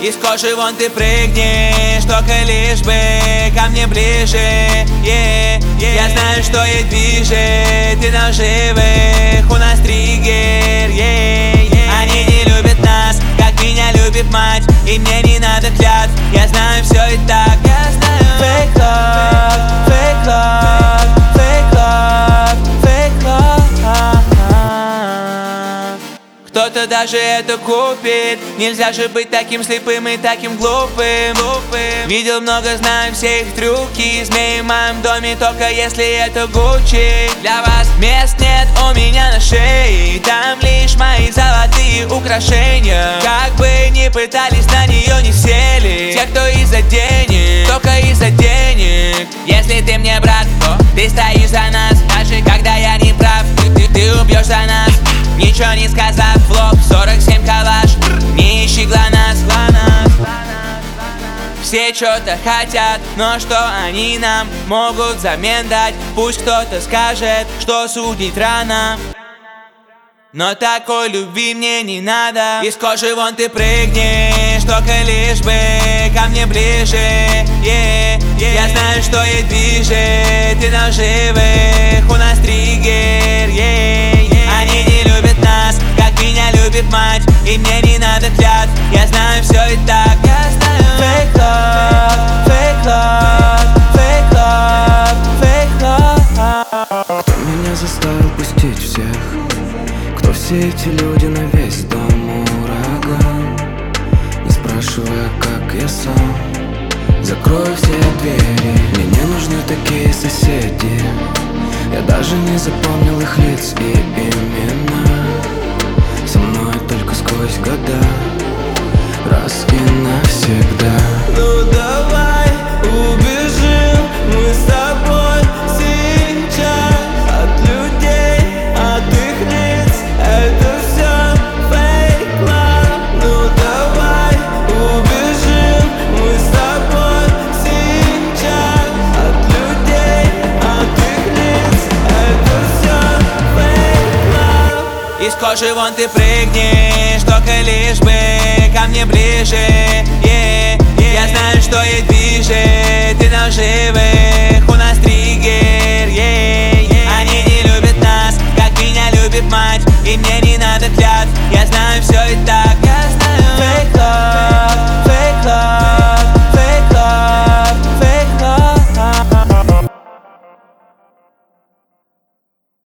Из кожи вон ты прыгнешь, только лишь бы ко мне ближе. Я знаю, что ей движет, ты наживых, у нас триггер. Они не любят нас, как меня любит мать, и мне не надо клятв, я знаю все и так. Fake love, fake love, fake love, fake love. Кто-то даже это купит. Нельзя же быть таким слепым и таким глупым. Видел много, знаю все их трюки. Змеи в моем доме, только если это Гуччи. Для вас мест нет у меня на шее, там лишь мои золотые украшения. Как бы ни пытались, на нее не сели те, кто из-за денег, только из-за денег. Если ты мне брат, то ты стоишь за нас, даже когда я не прав. Ты убьешь за нас, ничего не сказав в лоб. 47 калаш, не ищи глонасс. Все что-то хотят, но что они нам могут взамен дать? Пусть кто-то скажет, что судить рано, но такой любви мне не надо. Из кожи вон ты прыгнешь, только лишь бы ко мне ближе. Я знаю, что ей движет, ты наживых, у нас триггер. Они не любят нас, как меня любит мать, и мне не надо клятв, я знаю все и так. Fake love, fake love, fake love, fake love. Кто меня заставил пустить всех? Кто все эти люди на весь дом ураган? Не спрашивая, как я сам закрою все двери. Мне не нужны такие соседи, я даже не запомнил их лиц и имена. Со мной только сквозь года, раз и навсегда. Ну давай убежим мы с тобой сейчас от людей, от их лиц. Это все fake love. Ну давай убежим мы с тобой сейчас от людей, от их лиц. Это все fake love. Из кожи вон ты прыгнешь, только лишь бы ко мне ближе. Я знаю, что ей движет, ты наживых.